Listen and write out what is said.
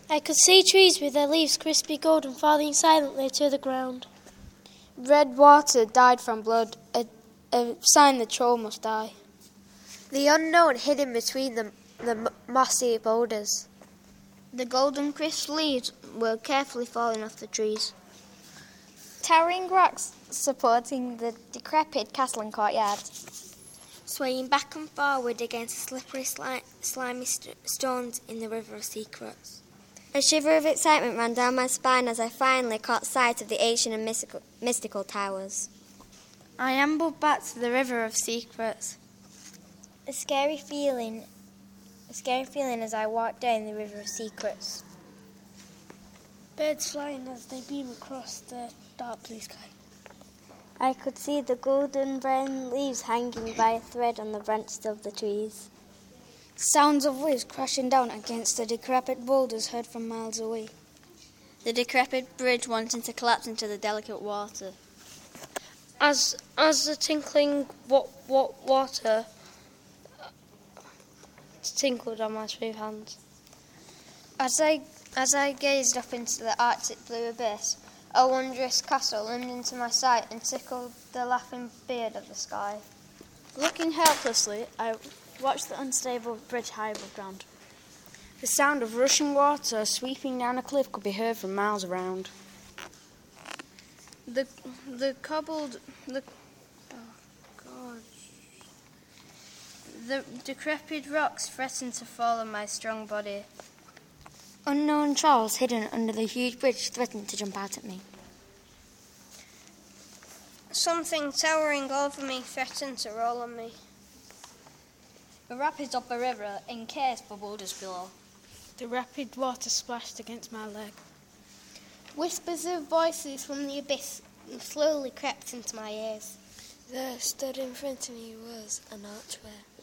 I could see trees with their leaves crispy golden falling silently to the ground. Red water dyed from blood, a sign the troll must die. The unknown hidden between the mossy boulders. The golden crisp leaves were carefully falling off the trees. Towering rocks supporting the decrepit castle and courtyard. Swaying back and forward against the slippery, slimy stones in the River of Secrets. A shiver of excitement ran down my spine as I finally caught sight of the ancient and mystical towers. I ambled back to the River of Secrets. A scary feeling as I walked down the River of Secrets. Birds flying as they beam across the dark blue sky. I could see the golden brown leaves hanging by a thread on the branches of the trees. Sounds of waves crashing down against the decrepit boulders heard from miles away. The decrepit bridge wanting to collapse into the delicate water. As the tinkling water tinkled on my smooth hands. As I gazed up into the Arctic blue abyss, a wondrous castle loomed into my sight and tickled the laughing beard of the sky. Looking helplessly, I watched the unstable bridge high above ground. The sound of rushing water sweeping down a cliff could be heard from miles around. The decrepit rocks threatened to fall on my strong body. Unknown trolls hidden under the huge bridge threatened to jump out at me. Something towering over me threatened to roll on me. The rapids of the river encased the boulders below. The rapid water splashed against my leg. Whispers of voices from the abyss slowly crept into my ears. There stood in front of me was an archway.